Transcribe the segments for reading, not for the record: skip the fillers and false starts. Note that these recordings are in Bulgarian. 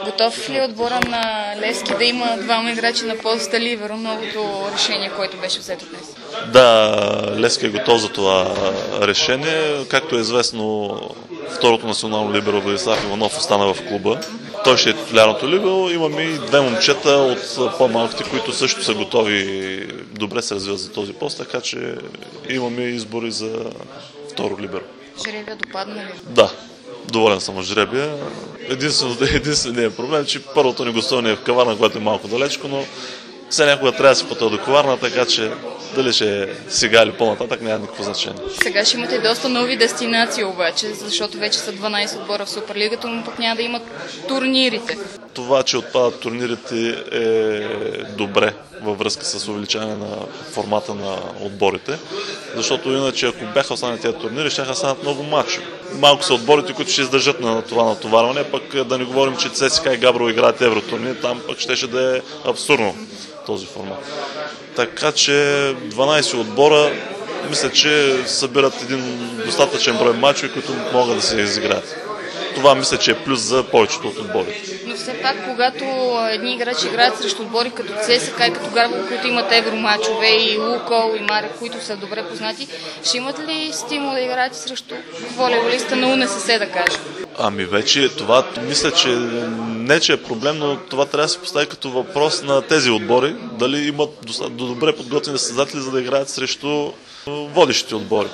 Готов ли е отбора на Левски да има двама играчи на поста либеро, новото решение, което беше взето днес? Да, Левски е готов за това решение. Както е известно, второто национално либеро Владислав Иванов остана в клуба. Той ще е титулярното либеро. Имаме и две момчета от по-малките, които също са готови, добре се развиват за този пост, така че имаме избори за второ либеро. Жребия допадна ли? Да, доволен съм от жребия. Единственият проблем е, че първото ни гостуване е в Каварна, което е малко далечко, но все някога трябва да се пътува до Каварна, така че дали ще е сега или по-нататък няма никакво значение. Сега ще имате доста нови дестинации обаче, защото вече са 12 отбора в Суперлигата, но пък няма да имат турнирите. Това, че отпадат турнирите е добре във връзка с увеличаване на формата на отборите, защото иначе ако бяха останали тези турнири, ще станат много мачове. Малко са отборите, които ще издържат на това натоварване, пък да не говорим, че ЦСКА и Габрово играят евротурнир, там пък ще да е абсурдно този формат. Така че 12 отбора, мисля, че събират един достатъчен брой мачове, които могат да се изиграят. Това мисля, че е плюс за повечето от отборите. Но все пак, когато едни играчи играят срещу отбори като ЦСКА и като Габрово, които имат евромачове, и Лукол, и Марек, които са добре познати, ще имат ли стимул да играят срещу волейболиста на УНСС, да кажем? Ами вече това мисля, че не че е проблем, но това трябва да се постави като въпрос на тези отбори, дали имат добре подготвени състезатели, за да играят срещу водещите отбори.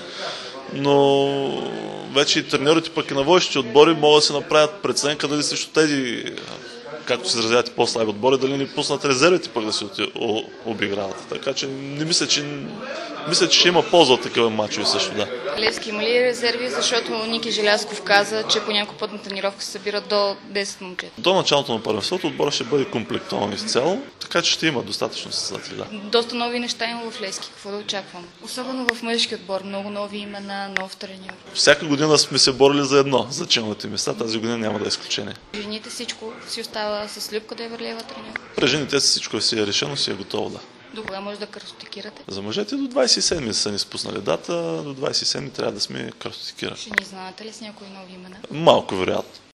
Но вече и треньорите пък и на водещите отбори могат да се направят преценка дали срещу тези, както се изразяват и по-слаби отбори, дали ни пуснат резервите пък да се обиграват. Така че не мисля, че ще има полза от такива мачове също, да. Левски има ли резерви, защото Ники Желязков каза, че по някой път на тренировка се събират до 10 момчета? До началото на първенството отбора ще бъде комплектован изцяло, така че ще има достатъчно състезатели, да. Доста нови неща има в Левски, какво да очакваме? Особено в мъжки отбор, много нови имена, нов треньор. Всяка година сме се борили за едно, за челните места, тази година няма да е изключение. Жените всичко си остава с Любка Деверлиева треньор? При жените всичко си е решено, си е готово, да. До кога може да картотекирате? За мъжете до 27 са ни спуснали дата, до 27 трябва да сме картотекирани. Ще ни знаете ли с някои нови имена? Малко вероятно.